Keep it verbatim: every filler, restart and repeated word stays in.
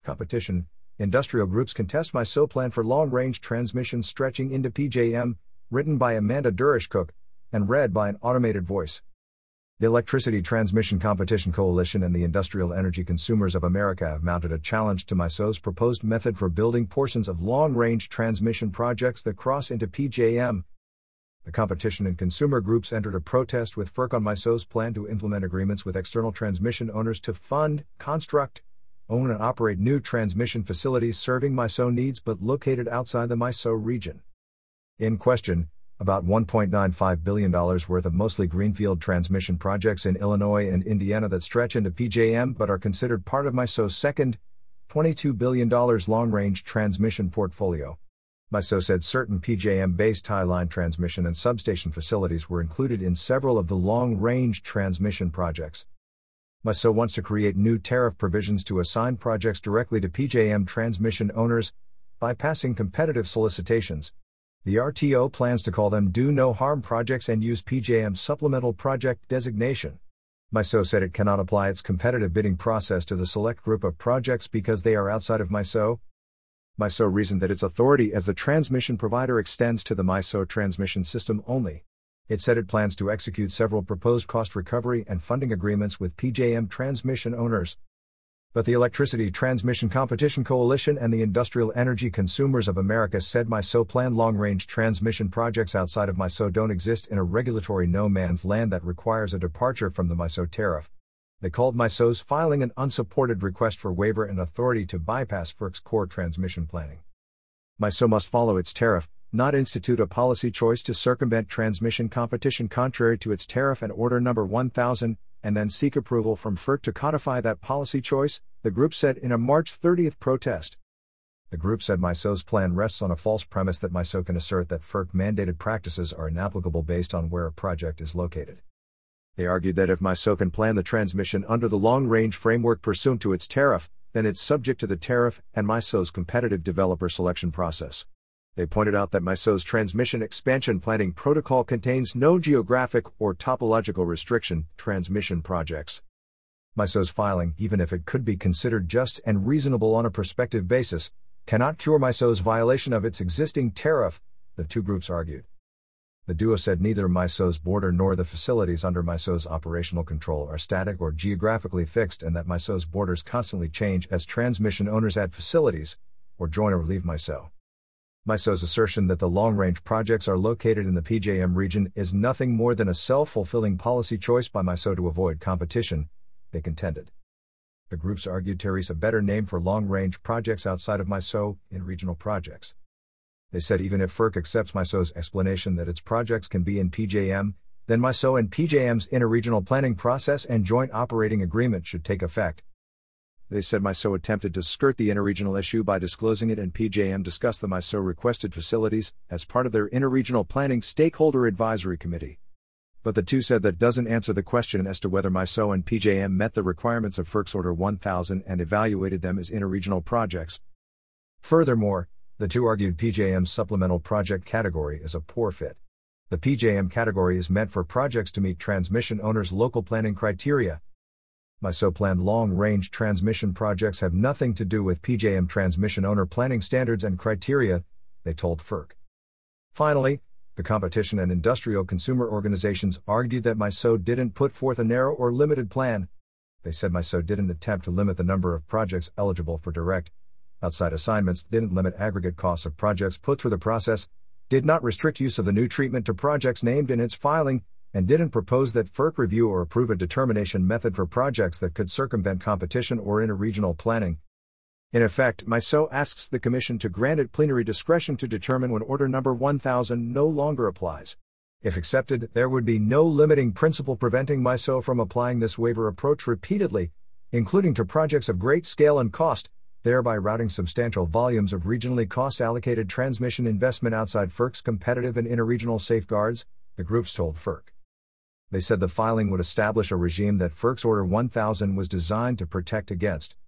Competition. Industrial groups contest MISO plan for long-range transmission stretching into P J M, written by Amanda Durish-Cook, and read by an automated voice. The Electricity Transmission Competition Coalition and the Industrial Energy Consumers of America have mounted a challenge to MISO's proposed method for building portions of long-range transmission projects that cross into P J M. The competition and consumer groups entered a protest with FERC on MISO's plan to implement agreements with external transmission owners to fund, construct, own and operate new transmission facilities serving MISO needs but located outside the MISO region. In question, about one point nine five billion dollars worth of mostly greenfield transmission projects in Illinois and Indiana that stretch into P J M but are considered part of MISO's second, twenty-two billion dollars long-range transmission portfolio. MISO said certain P J M-based tie-line transmission and substation facilities were included in several of the long-range transmission projects. MISO wants to create new tariff provisions to assign projects directly to P J M transmission owners, bypassing competitive solicitations. The R T O plans to call them Do No Harm projects and use P J M's supplemental project designation. MISO said it cannot apply its competitive bidding process to the select group of projects because they are outside of MISO. MISO reasoned that its authority as the transmission provider extends to the MISO transmission system only. It said it plans to execute several proposed cost recovery and funding agreements with P J M transmission owners. But the Electricity Transmission Competition Coalition and the Industrial Energy Consumers of America said MISO planned long-range transmission projects outside of MISO don't exist in a regulatory no-man's land that requires a departure from the MISO tariff. They called MISO's filing an unsupported request for waiver and authority to bypass FERC's core transmission planning. MISO must follow its tariff, not institute a policy choice to circumvent transmission competition contrary to its tariff and order number one thousand, and then seek approval from FERC to codify that policy choice, the group said in a March thirtieth protest. The group said MISO's plan rests on a false premise that MISO can assert that FERC-mandated practices are inapplicable based on where a project is located. They argued that if MISO can plan the transmission under the long-range framework pursuant to its tariff, then it's subject to the tariff and MISO's competitive developer selection process. They pointed out that MISO's transmission expansion planning protocol contains no geographic or topological restriction transmission projects. MISO's filing, even if it could be considered just and reasonable on a prospective basis, cannot cure MISO's violation of its existing tariff, the two groups argued. The duo said neither MISO's border nor the facilities under MISO's operational control are static or geographically fixed and that MISO's borders constantly change as transmission owners add facilities, or join or leave MISO. MISO's assertion that the long-range projects are located in the P J M region is nothing more than a self-fulfilling policy choice by MISO to avoid competition, they contended. The groups argued Terry's a better name for long-range projects outside of MISO, in regional projects. They said even if FERC accepts MISO's explanation that its projects can be in P J M, then MISO and P J M's interregional planning process and joint operating agreement should take effect. They said MISO attempted to skirt the interregional issue by disclosing it and P J M discussed the MISO requested facilities as part of their interregional planning stakeholder advisory committee. But the two said that doesn't answer the question as to whether MISO and P J M met the requirements of FERC's Order one thousand and evaluated them as interregional projects. Furthermore, the two argued P J M's supplemental project category is a poor fit. The P J M category is meant for projects to meet transmission owners' local planning criteria. MISO planned long-range transmission projects have nothing to do with P J M transmission owner planning standards and criteria, they told FERC. Finally, the competition and industrial consumer organizations argued that MISO didn't put forth a narrow or limited plan. They said MISO didn't attempt to limit the number of projects eligible for direct outside assignments, didn't limit aggregate costs of projects put through the process, did not restrict use of the new treatment to projects named in its filing, and didn't propose that FERC review or approve a determination method for projects that could circumvent competition or interregional planning. In effect, MISO asks the Commission to grant it plenary discretion to determine when Order Number one thousand no longer applies. If accepted, there would be no limiting principle preventing MISO from applying this waiver approach repeatedly, including to projects of great scale and cost, thereby routing substantial volumes of regionally cost-allocated transmission investment outside FERC's competitive and interregional safeguards, the groups told FERC. They said the filing would establish a regime that FERC's Order one thousand was designed to protect against.